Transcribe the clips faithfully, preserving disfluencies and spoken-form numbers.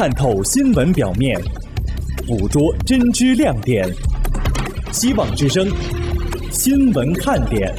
探透新闻表面，捕捉真知亮点。希望之声，新闻看点。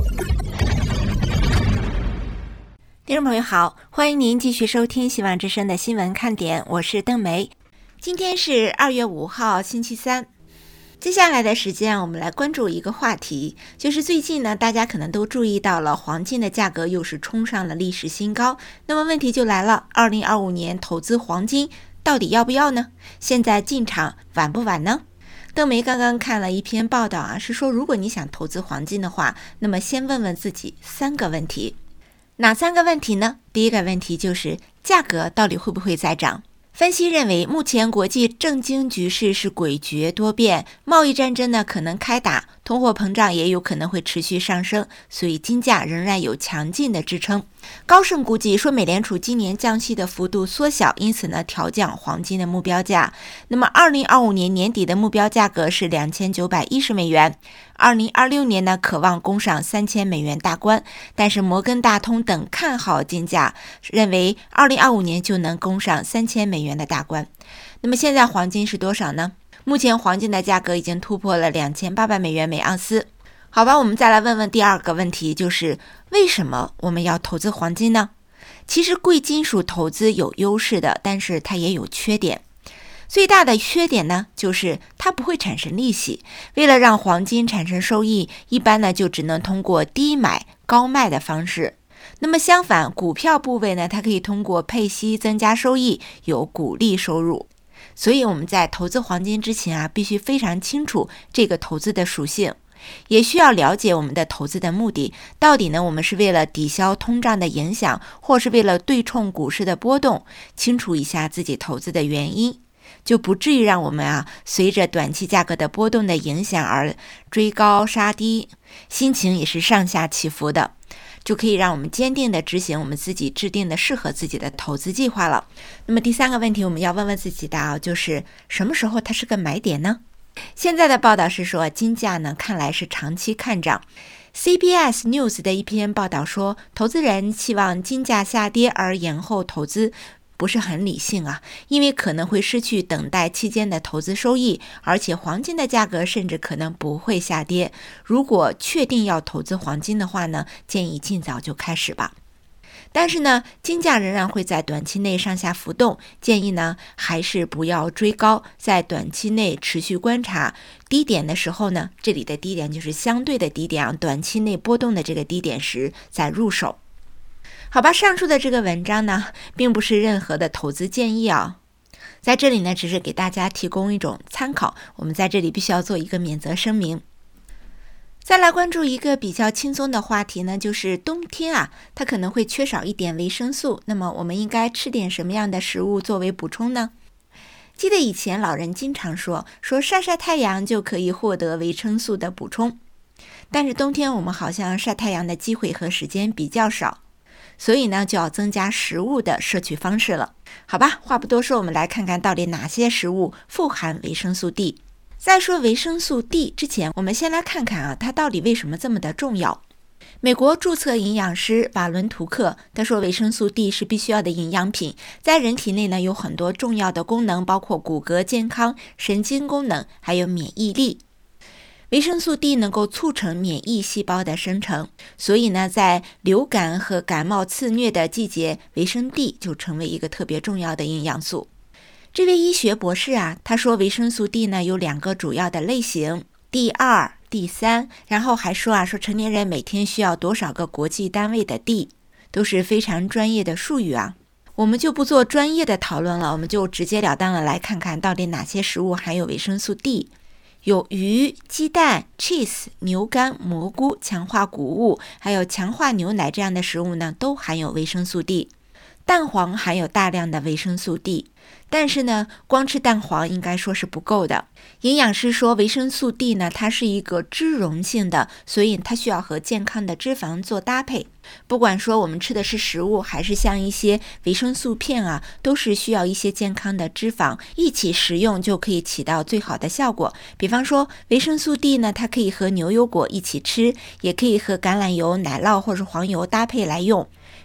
听众朋友好，欢迎您继续收听希望之声的新闻看点，我是邓梅。今天是二月五号，星期三。接下来的时间我们来关注一个话题，就是最近呢，大家可能都注意到了黄金的价格又是冲上了历史新高。那么问题就来了，二零二五年投资黄金到底要不要呢？现在进场晚不晚呢？邓梅刚刚看了一篇报道啊，是说如果你想投资黄金的话，那么先问问自己三个问题。哪三个问题呢？第一个问题就是价格到底会不会再涨？分析认为，目前国际政经局势是诡谲多变，贸易战争呢可能开打，通货膨胀也有可能会持续上升，所以金价仍然有强劲的支撑。高盛估计说，美联储今年降息的幅度缩小，因此呢调降黄金的目标价。那么二零二五年年底的目标价格是两千九百一十美元，二零二六年呢渴望攻上三千美元大关，但是摩根大通等看好金价，认为二零二五年就能攻上三千美元的大关。那么现在黄金是多少呢？目前黄金的价格已经突破了两千八百美元每盎司。好吧，我们再来问问第二个问题，就是为什么我们要投资黄金呢？其实贵金属投资有优势的，但是它也有缺点。最大的缺点呢，就是它不会产生利息。为了让黄金产生收益，一般呢就只能通过低买高卖的方式。那么相反，股票部位呢，它可以通过配息增加收益，有股利收入。所以我们在投资黄金之前啊，必须非常清楚这个投资的属性，也需要了解我们的投资的目的。到底呢，我们是为了抵消通胀的影响，或是为了对冲股市的波动？清楚一下自己投资的原因，就不至于让我们啊随着短期价格的波动的影响而追高杀低，心情也是上下起伏的，就可以让我们坚定的执行我们自己制定的适合自己的投资计划了。那么第三个问题我们要问问自己的啊，就是什么时候它是个买点呢？现在的报道是说，金价呢看来是长期看涨。C B S News 的一篇报道说，投资人期望金价下跌而延后投资不是很理性啊，因为可能会失去等待期间的投资收益，而且黄金的价格甚至可能不会下跌。如果确定要投资黄金的话呢，建议尽早就开始吧。但是呢，金价仍然会在短期内上下浮动，建议呢还是不要追高，在短期内持续观察低点的时候呢，这里的低点就是相对的低点啊，短期内波动的这个低点时再入手。好吧，上述的这个文章呢，并不是任何的投资建议啊，在这里呢，只是给大家提供一种参考，我们在这里必须要做一个免责声明。再来关注一个比较轻松的话题呢，就是冬天啊，它可能会缺少一点维生素，那么我们应该吃点什么样的食物作为补充呢？记得以前老人经常说，说晒晒太阳就可以获得维生素的补充，但是冬天我们好像晒太阳的机会和时间比较少，所以呢，就要增加食物的摄取方式了。好吧，话不多说，我们来看看到底哪些食物富含维生素 D。在说维生素 D 之前，我们先来看看啊，它到底为什么这么的重要。美国注册营养师瓦伦图克他说，维生素 D 是必须要的营养品，在人体内呢有很多重要的功能，包括骨骼健康、神经功能，还有免疫力。维生素 D 能够促成免疫细胞的生成，所以呢，在流感和感冒肆虐的季节，维生 D 就成为一个特别重要的营养素。这位医学博士啊，他说维生素 D 呢有两个主要的类型 D 二、D 三，然后还说啊，说成年人每天需要多少个国际单位的 D， 都是非常专业的术语啊。我们就不做专业的讨论了，我们就直截了当的来看看到底哪些食物含有维生素 D。有鱼、鸡蛋、cheese、牛肝、蘑菇、强化谷物，还有强化牛奶这样的食物呢，都含有维生素 D。蛋黄含有大量的维生素 D， 但是呢，光吃蛋黄应该说是不够的。营养师说，维生素 D 呢，它是一个脂溶性的，所以它需要和健康的脂肪做搭配。不管说我们吃的是食物，还是像一些维生素片啊，都是需要一些健康的脂肪一起食用，就可以起到最好的效果。比方说，维生素 D 呢，它可以和牛油果一起吃，也可以和橄榄油、奶酪或是黄油搭配来用。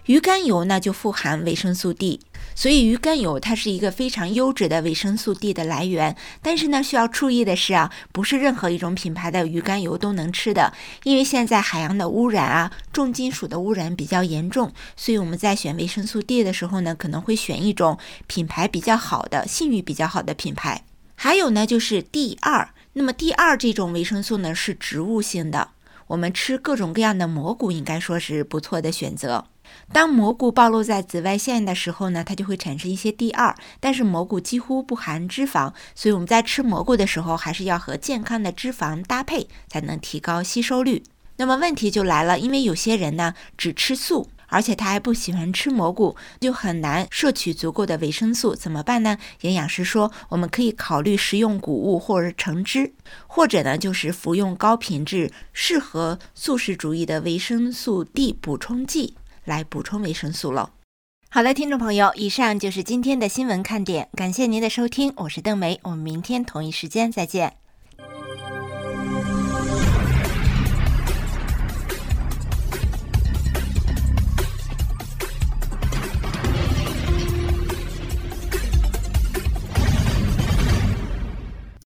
鱼肝油呢就富含维生素 D， 所以鱼肝油它是一个非常优质的维生素 D 的来源。但是呢，需要注意的是啊，不是任何一种品牌的鱼肝油都能吃的，因为现在海洋的污染啊，重金属的污染比较严重，所以我们在选维生素 D 的时候呢，可能会选一种品牌比较好的、信誉比较好的品牌。还有呢，就是 D 二， 那么 D 二 这种维生素呢是植物性的，我们吃各种各样的蘑菇应该说是不错的选择。当蘑菇暴露在紫外线的时候呢，它就会产生一些 D 二， 但是蘑菇几乎不含脂肪，所以我们在吃蘑菇的时候还是要和健康的脂肪搭配，才能提高吸收率。那么问题就来了，因为有些人呢只吃素，而且他还不喜欢吃蘑菇，就很难摄取足够的维生素，怎么办呢？营养师说，我们可以考虑食用谷物或者橙汁，或者呢就是服用高品质适合素食主义的维生素 D 补充剂来补充维生素了。好了，听众朋友，以上就是今天的新闻看点，感谢您的收听，我是邓梅，我们明天同一时间再见。